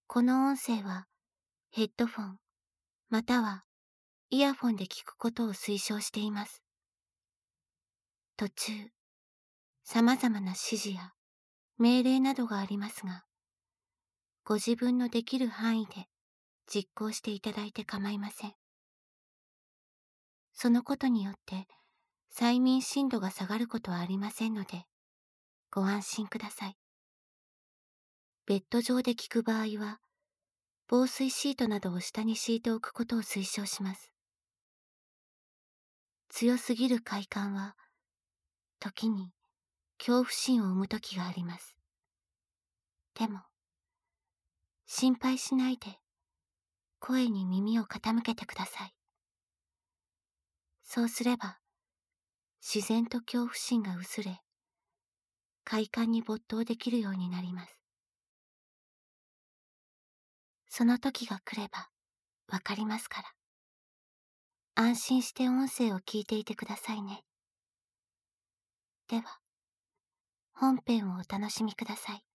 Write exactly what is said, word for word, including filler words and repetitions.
この音声はヘッドフォンまたはイヤフォンで聞くことを推奨しています。途中、様々な指示や命令などがありますが、ご自分のできる範囲で実行していただいて構いません。そのことによって催眠深度が下がることはありませんので、ご安心ください。ベッド上で聞く場合は、防水シートなどを下に敷いておくことを推奨します。強すぎる快感は、時に恐怖心を生む時があります。でも、心配しないで、声に耳を傾けてください。そうすれば、自然と恐怖心が薄れ、快感に没頭できるようになります。その時が来れば、わかりますから。安心して音声を聞いていてくださいね。では、本編をお楽しみください。